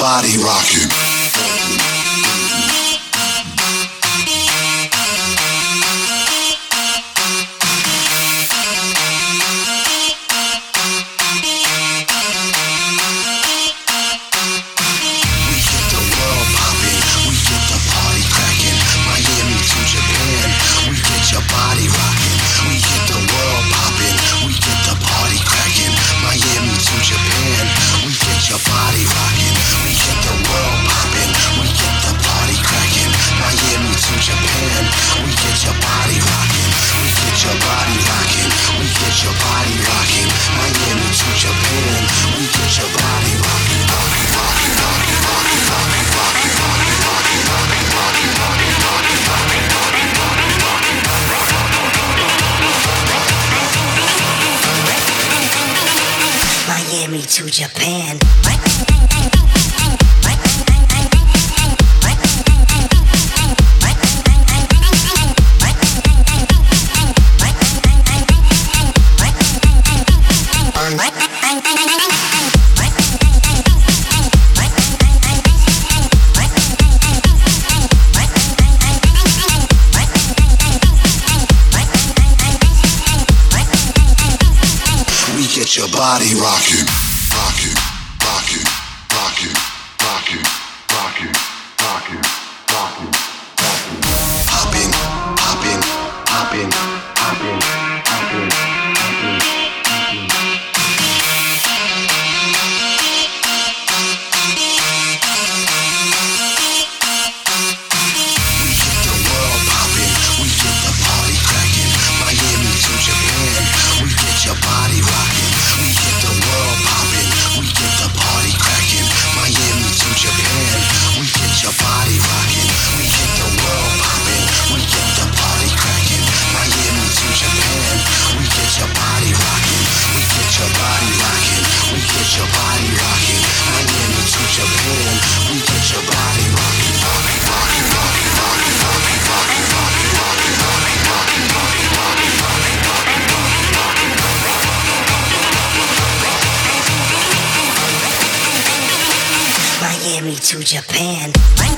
body rocking. To Japan. We get your body rocking. Rockin', rockin', rockin', rockin', rockin', rockin', rockin', rockin'. Hoppin', hoppin', hoppin', hoppin', hoppin', hoppin', hoppin'. We get the world poppin', we get the party crackin'. Miami to Japan, we get your body rockin'. We get the world poppin'. We get the party crackin', Miami to Japan. We get your body rockin'. We get the world poppin'. We get the party crackin', Miami to Japan. We get your body rockin'. We get your body rockin'. We get your body rockin', Miami to Japan. We get your body rockin', rockin', rockin', rockin', rockin', rockin', rockin', rockin', rockin', rockin', rockin', rockin', rockin', rockin', rockin', rockin', Miami to Japan.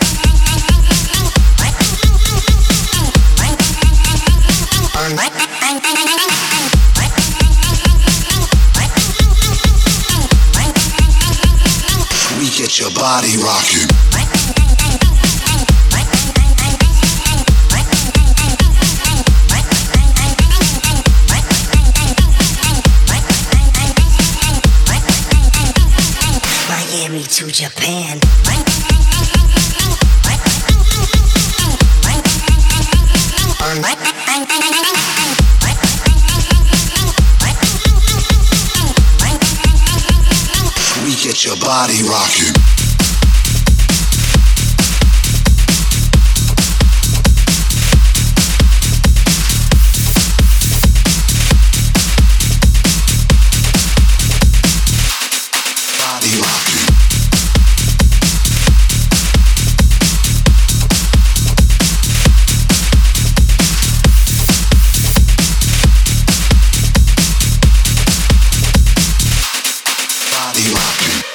we get your body rockin'. Miami to Japan. We get your body rockin'. Body rockin'. Body rockin'.